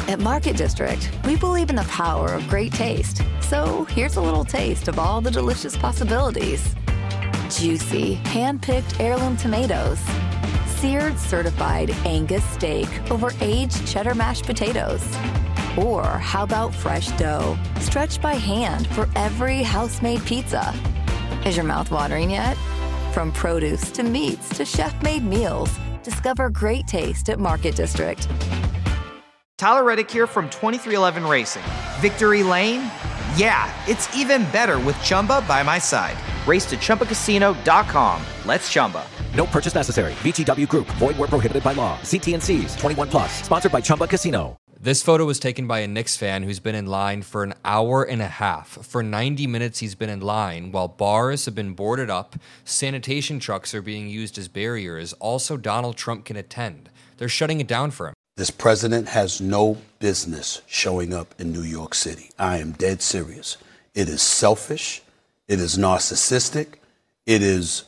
At Market District, we believe in the power of great taste. So here's a little taste of all the delicious possibilities. Juicy, hand-picked heirloom tomatoes. Seared certified Angus steak over aged cheddar mashed potatoes. Or how about fresh dough, stretched by hand for every house-made pizza? Is your mouth watering yet? From produce to meats to chef-made meals, discover great taste at Market District. Tyler Reddick here from 2311 Racing. Victory Lane? Yeah, it's even better with Chumba by my side. Race to ChumbaCasino.com. Let's Chumba. No purchase necessary. VGW Group. Void where prohibited by law. See T&Cs. 21 plus. Sponsored by Chumba Casino. This photo was taken by a Knicks fan who's been in line for an hour and a half. For 90 minutes, he's been in line while bars have been boarded up, sanitation trucks are being used as barriers. Also, Donald Trump can attend. They're shutting it down for him. This president has no business showing up in New York City. I am dead serious. It is selfish. It is narcissistic. It is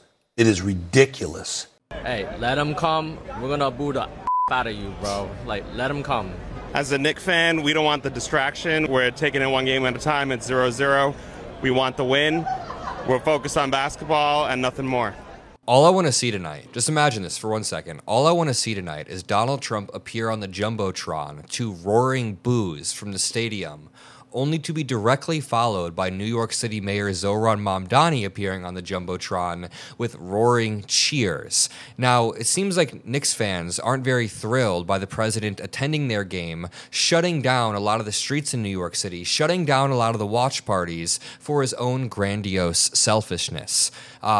ridiculous. Hey, let him come. We're going to boo the out of you, bro. Like, let him come. As a Knicks fan, we don't want the distraction. We're taking it one game at a time. It's 0-0. We want the win. We're focused on basketball and nothing more. All I want to see tonight, just imagine this for 1 second. All I want to see tonight is Donald Trump appear on the Jumbotron to roaring boos from the stadium, only to be directly followed by New York City Mayor Zohran Mamdani appearing on the Jumbotron with roaring cheers. Now, it seems like Knicks fans aren't very thrilled by the president attending their game, shutting down a lot of the streets in New York City, shutting down a lot of the watch parties for his own grandiose selfishness.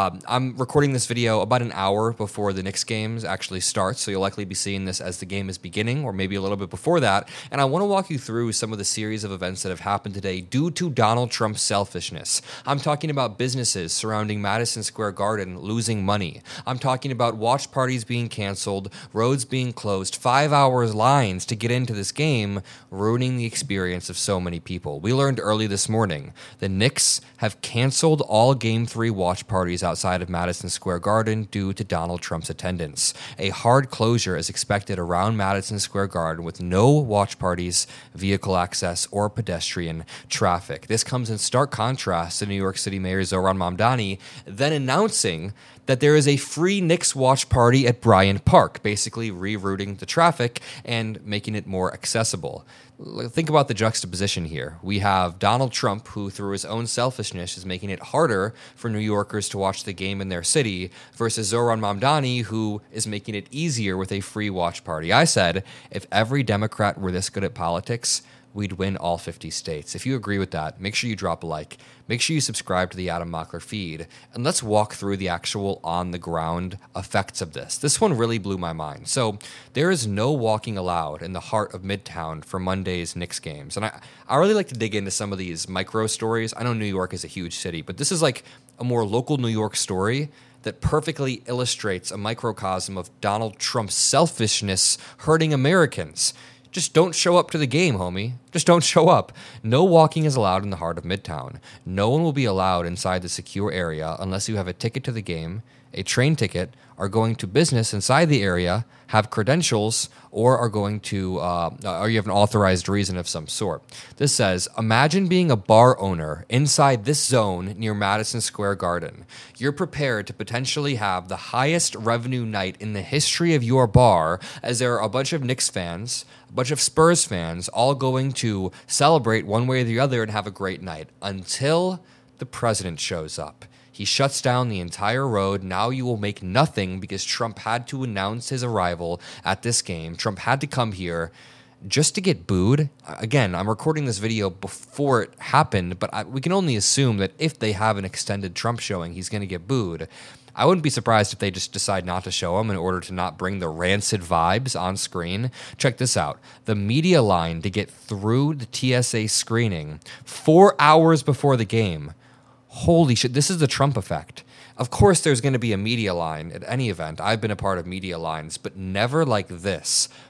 I'm recording this video about an hour before the Knicks games actually start, so you'll likely be seeing this as the game is beginning, or maybe a little bit before that, and I want to walk you through some of the series of events that have happened today due to Donald Trump's selfishness. I'm talking about businesses surrounding Madison Square Garden losing money. I'm talking about watch parties being canceled, roads being closed, 5 hours lines to get into this game, ruining the experience of so many people. We learned early this morning the Knicks have canceled all Game 3 watch parties outside of Madison Square Garden due to Donald Trump's attendance. A hard closure is expected around Madison Square Garden with no watch parties, vehicle access, or pedestrian traffic. This comes in stark contrast to New York City Mayor Zohran Mamdani then announcing that there is a free Knicks watch party at Bryant Park, basically rerouting the traffic and making it more accessible. Think about the juxtaposition here. We have Donald Trump, who through his own selfishness is making it harder for New Yorkers to watch the game in their city, versus Zohran Mamdani, who is making it easier with a free watch party. I said, if every Democrat were this good at politics, we'd win all 50 states. If you agree with that, make sure you drop a like. Make sure you subscribe to the Adam Mockler feed, and let's walk through the actual on-the-ground effects of this. This one really blew my mind. So there is no walking allowed in the heart of Midtown for Monday's Knicks games. And I really like to dig into some of these micro stories. I know New York is a huge city, but this is like a more local New York story that perfectly illustrates a microcosm of Donald Trump's selfishness hurting Americans. Just don't show up to the game, homie. Just don't show up. No walking is allowed in the heart of Midtown. No one will be allowed inside the secure area unless you have a ticket to the game, a train ticket, are going to business inside the area, have credentials, or are going to, or you have an authorized reason of some sort. This says, imagine being a bar owner inside this zone near Madison Square Garden. You're prepared to potentially have the highest revenue night in the history of your bar, as there are a bunch of Knicks fans, a bunch of Spurs fans, all going to celebrate one way or the other and have a great night, until the president shows up. He shuts down the entire road. Now you will make nothing because Trump had to announce his arrival at this game. Trump had to come here just to get booed. Again, I'm recording this video before it happened, but we can only assume that if they have an extended Trump showing, he's going to get booed. I wouldn't be surprised if they just decide not to show him in order to not bring the rancid vibes on screen. Check this out. The media line to get through the TSA screening 4 hours before the game. Holy shit, this is the Trump effect. Of course there's going to be a media line at any event. I've been a part of media lines, but never like this.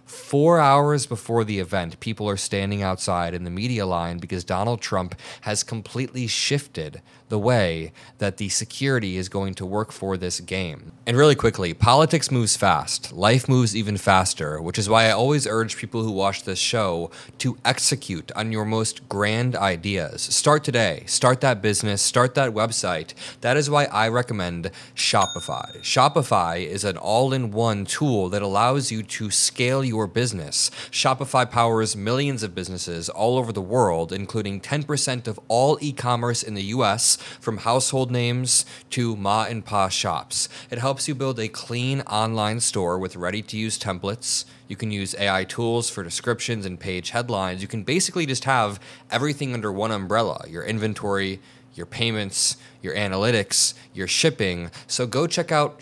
4 hours before the event, people are standing outside in the media line because Donald Trump has completely shifted the way that the security is going to work for this game. And really quickly, politics moves fast. Life moves even faster, which is why I always urge people who watch this show to execute on your most grand ideas. Start today. Start that business. Start that website. That is why I recommend Shopify. Shopify is an all-in-one tool that allows you to scale your business. Shopify powers millions of businesses all over the world, including 10% of all e-commerce in the US, from household names to ma and pa shops. It helps you build a clean online store with ready-to-use templates. You can use AI tools for descriptions and page headlines. You can basically just have everything under one umbrella: your inventory, your payments, your analytics, your shipping. So go check out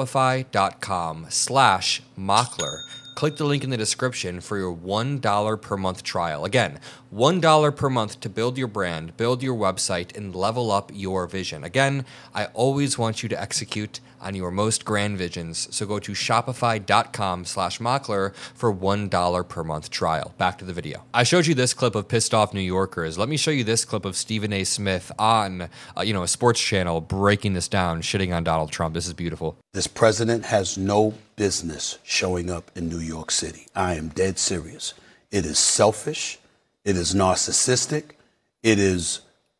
shopify.com/Mockler. Click the link in the description for your $1 per month trial. Again, $1 per month to build your brand, build your website, and level up your vision. Again, I always want you to execute on your most grand visions. So go to shopify.com/Mockler for $1 per month trial. Back to the video. I showed you this clip of pissed off New Yorkers. Let me show you this clip of Stephen A. Smith on a sports channel breaking this down, shitting on Donald Trump. This is beautiful. This president has no business showing up in New York City. I am dead serious. It is selfish. It is narcissistic. It is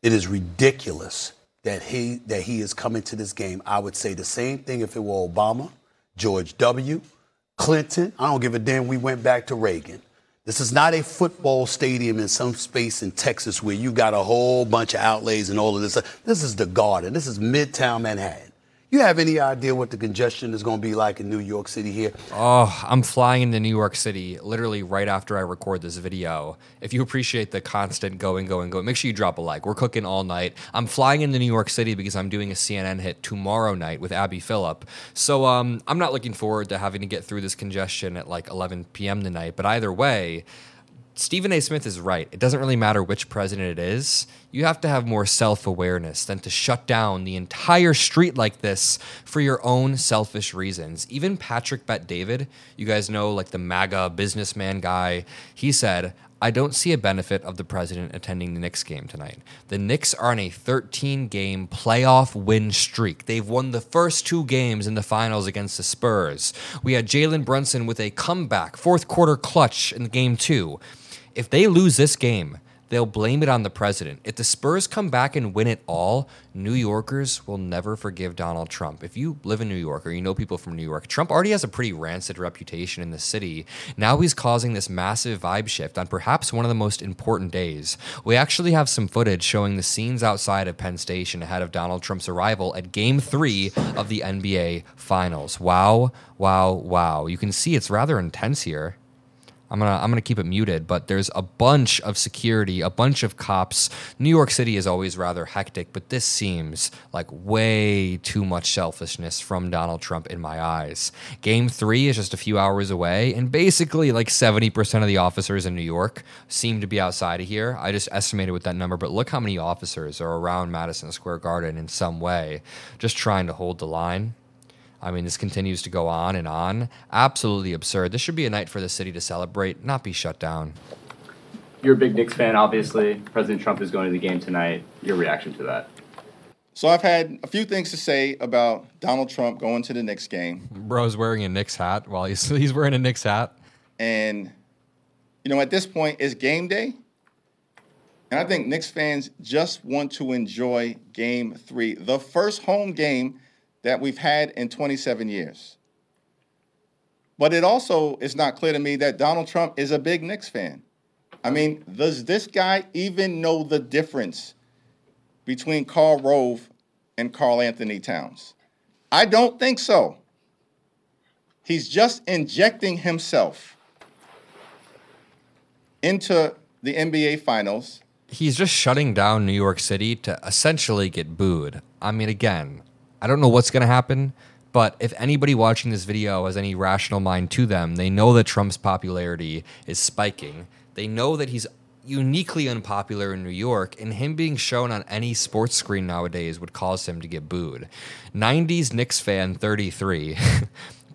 ridiculous that he is coming to this game. I would say the same thing if it were Obama, George W., Clinton. I don't give a damn. We went back to Reagan. This is not a football stadium in some space in Texas where you got a whole bunch of outlays and all of this. This is the Garden. This is Midtown Manhattan. You have any idea what the congestion is going to be like in New York City here? Oh, I'm flying into New York City literally right after I record this video. If you appreciate the constant going, make sure you drop a like. We're cooking all night. I'm flying into New York City because I'm doing a CNN hit tomorrow night with Abby Phillip. So I'm not looking forward to having to get through this congestion at like 11 p.m. tonight. But either way, Stephen A. Smith is right. It doesn't really matter which president it is. You have to have more self-awareness than to shut down the entire street like this for your own selfish reasons. Even Patrick Bet-David, you guys know, like the MAGA businessman guy, he said, I don't see a benefit of the president attending the Knicks game tonight. The Knicks are on a 13-game playoff win streak. They've won the first 2 games in the finals against the Spurs. We had Jalen Brunson with a comeback, fourth quarter clutch in game 2. If they lose this game, they'll blame it on the president. If the Spurs come back and win it all, New Yorkers will never forgive Donald Trump. If you live in New York or you know people from New York, Trump already has a pretty rancid reputation in the city. Now he's causing this massive vibe shift on perhaps one of the most important days. We actually have some footage showing the scenes outside of Penn Station ahead of Donald Trump's arrival at Game 3 of the NBA Finals. Wow, wow, wow. You can see it's rather intense here. I'm gonna keep it muted, but there's a bunch of security, a bunch of cops. New York City is always rather hectic, but this seems like way too much selfishness from Donald Trump in my eyes. Game 3 is just a few hours away, and basically like 70% of the officers in New York seem to be outside of here. I just estimated with that number, but look how many officers are around Madison Square Garden in some way, just trying to hold the line. I mean, this continues to go on and on. Absolutely absurd. This should be a night for the city to celebrate, not be shut down. You're a big Knicks fan, obviously. President Trump is going to the game tonight. Your reaction to that? So I've had a few things to say about Donald Trump going to the Knicks game. Bro's wearing a Knicks hat while he's wearing a Knicks hat. And, at this point, it's game day. And I think Knicks fans just want to enjoy Game 3, the first home game that we've had in 27 years. But it also is not clear to me that Donald Trump is a big Knicks fan. I mean, does this guy even know the difference between Karl Rove and Karl Anthony Towns? I don't think so. He's just injecting himself into the NBA Finals. He's just shutting down New York City to essentially get booed. I mean, again, I don't know what's going to happen, but if anybody watching this video has any rational mind to them, they know that Trump's popularity is spiking. They know that he's uniquely unpopular in New York, and him being shown on any sports screen nowadays would cause him to get booed. 90s Knicks fan 33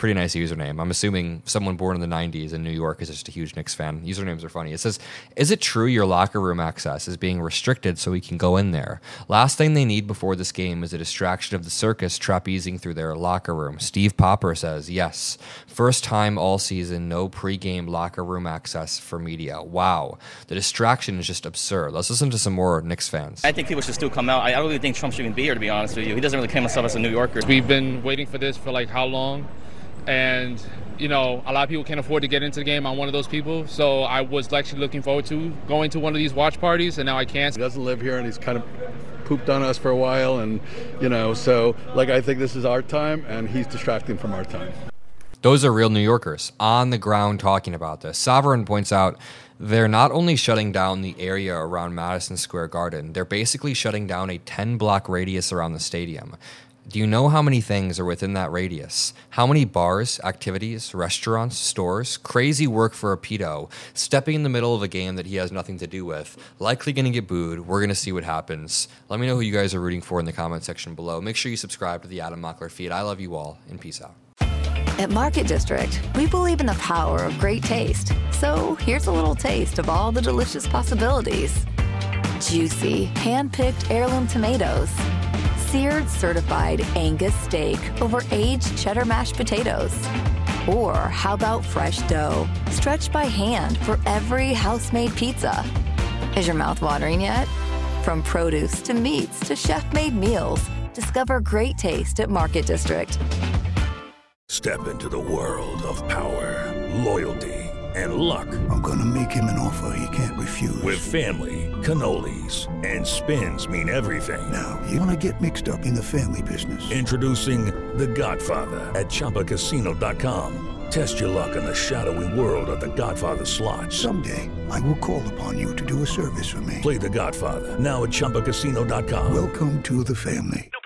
Pretty nice username. I'm assuming someone born in the 90s in New York is just a huge Knicks fan. Usernames are funny. It says, is it true your locker room access is being restricted so we can go in there? Last thing they need before this game is a distraction of the circus trapezing through their locker room. Steve Popper says, yes. First time all season, no pregame locker room access for media. Wow. The distraction is just absurd. Let's listen to some more Knicks fans. I think people should still come out. I don't really think Trump should even be here, to be honest with you. He doesn't really claim himself as a New Yorker. We've been waiting for this for like how long? And, you know, a lot of people can't afford to get into the game. I'm one of those people. So I was actually looking forward to going to one of these watch parties, and now I can't. He doesn't live here, and he's kind of pooped on us for a while. And, you know, so, like, I think this is our time, and he's distracting from our time. Those are real New Yorkers on the ground talking about this. Sovereign points out they're not only shutting down the area around Madison Square Garden, they're basically shutting down a 10-block radius around the stadium. Do you know how many things are within that radius? How many bars, activities, restaurants, stores? Crazy work for a pedo, stepping in the middle of a game that he has nothing to do with. Likely going to get booed. We're going to see what happens. Let me know who you guys are rooting for in the comment section below. Make sure you subscribe to the Adam Mockler feed. I love you all, and peace out. At Market District, we believe in the power of great taste. So here's a little taste of all the delicious possibilities. Juicy, hand-picked heirloom tomatoes. Seared certified Angus steak over aged cheddar mashed potatoes. Or how about fresh dough, stretched by hand for every house-made pizza? Is your mouth watering yet? From produce to meats to chef-made meals, discover great taste at Market District. Step into the world of power, loyalty, and luck. I'm gonna make him an offer he can't refuse. With family, cannolis, and spins mean everything. Now, you wanna get mixed up in the family business. Introducing The Godfather at ChumbaCasino.com. Test your luck in the shadowy world of The Godfather slot. Someday, I will call upon you to do a service for me. Play The Godfather, now at ChumbaCasino.com. Welcome to the family.